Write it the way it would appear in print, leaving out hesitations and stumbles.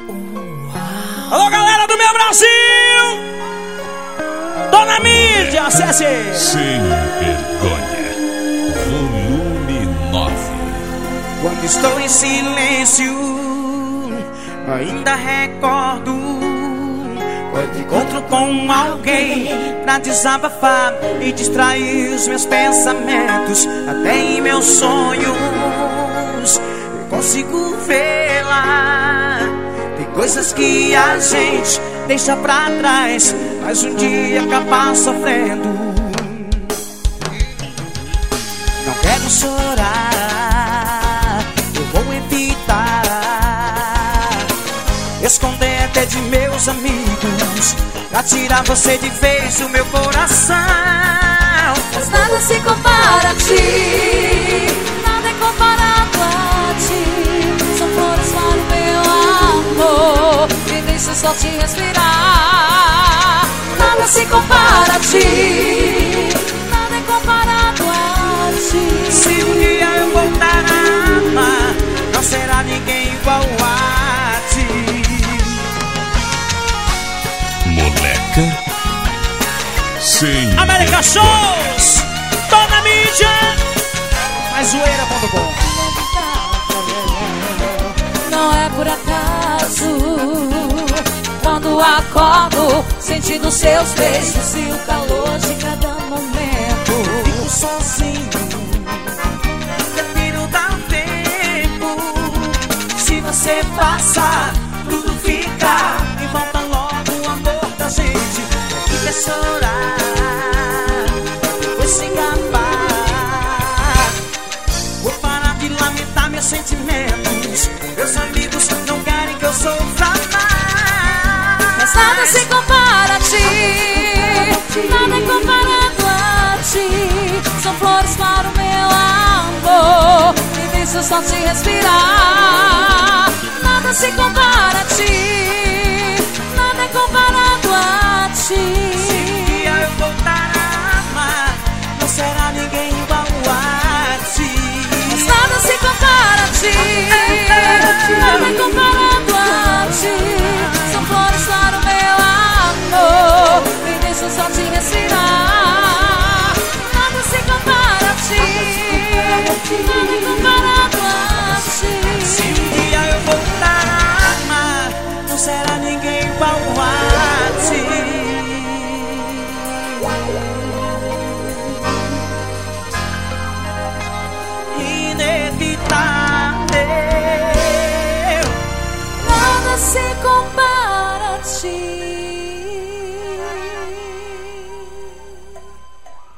Alô, galera do meu Brasil! Dona Mídia, acesse! Sem Vergonha, volume 9. Quando estou em silêncio, ainda recordo quando encontro com alguém pra desabafar e distrair os meus pensamentos. Até em meus sonhos eu consigo vê-la. Tem coisas que a gente deixa pra trás, mas um dia acaba sofrendo. Não quero chorar, eu vou evitar esconder até de meus amigos, pra tirar você de vez do meu coração. Mas nada se compara a ti, nada é comparado a ti. São flores para o meu amor, me deixa só te respirar. Nada se compara a ti, nada é comparado a ti. Se um dia eu voltar a amar, não será ninguém igual a ti. Moleca sem América Shows! Dona Mídia! Mais zoeira.com. Não é por acaso quando acordo sentindo seus beijos e o calor de cada momento. Fico sozinho, prefiro dar um tempo. Se você passar, tudo fica e volta logo o amor da gente. Aqui quer chorar, depois se gabar. Vou parar de lamentar meus sentimentos. Meus amigos não querem que eu sofra mais. Mas nada se compara a ti, nada é comparado a ti. São flores para o meu amor, me deixa só te respirar. Nada se compara a ti, nada é comparado a ti. Se um dia eu voltar a amar, não será ninguém igual a ti. Mas nada se compara a ti, nada é comparado a ti. São flores para o meu amor, me deixa só te respirar. Nada se compara a ti, nada é comparado a ti. Se um dia eu voltar a amar, não será ninguém igual a ti. Inevitável. Nada se